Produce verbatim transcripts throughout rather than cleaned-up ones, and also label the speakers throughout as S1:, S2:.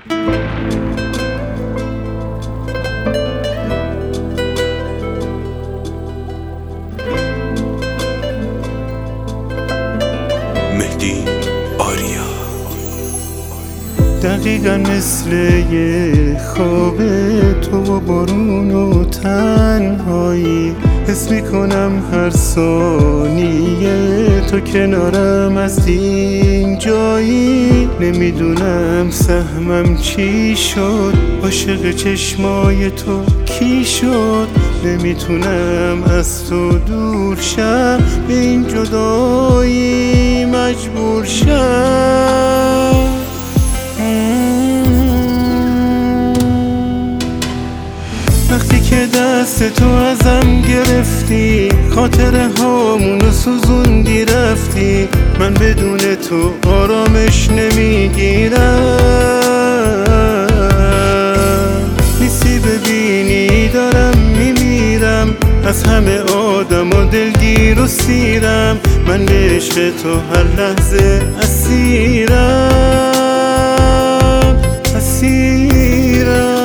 S1: مهدی آریا.
S2: دقیقا مثل یه خواب تو و بارون و تنهایی، حس میکنم هر ثانیه تو کنارم از این جایی. نمیدونم سهمم چی شد، عاشق چشمای تو کی شد. نمیتونم از تو دور شم، به این جدایی مجبور شم. وقتی که دست تو ازم گرفتی، خاطره هامونو سوزوندی رفتی. من بدون تو آرامش نمیگیرم. نیستی ببینی دارم میمیرم، از همه آدم و دلگیر و سیرم. من به عشق تو هر لحظه اسیرم اسیرم.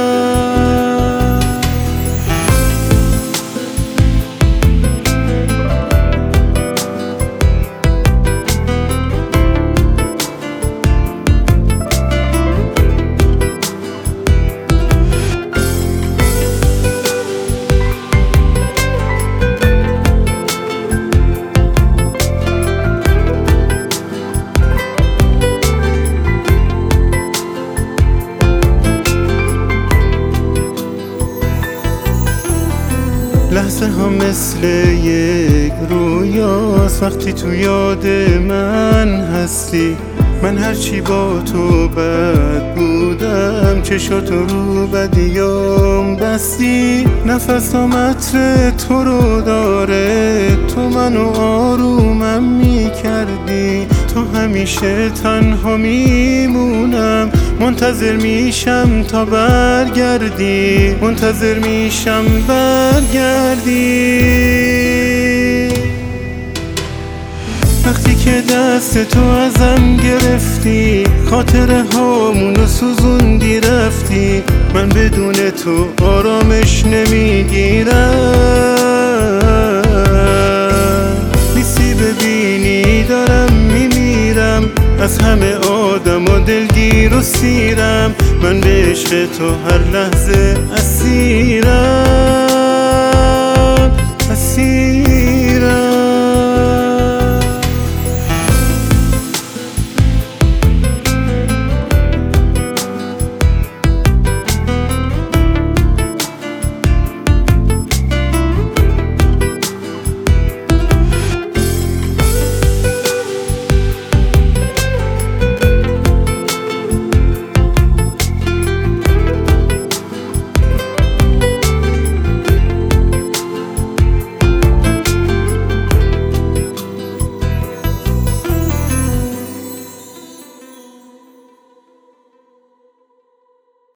S2: لحظه ها مثل یک رویاست وقتی تو یاد من هستی. من هرچی با تو بد بودم، چشاتو رو بدیام بستی. نفسم عطر تو رو داره، تو منو آرومم میکردی. تو همیشه تنها میمونم، منتظر میشم تا برگردی. منتظر میشم برگردی. وقتی که دست تو ازم گرفتی، خاطره هامونو سوزوندی رفتی. من بدون تو آرامش نمیگیرم. نیستی ببینی دارم میمیرم، از همه آدم و دلگیر و سیرم. من به عشق تو هر لحظه اسیرم اسیرم.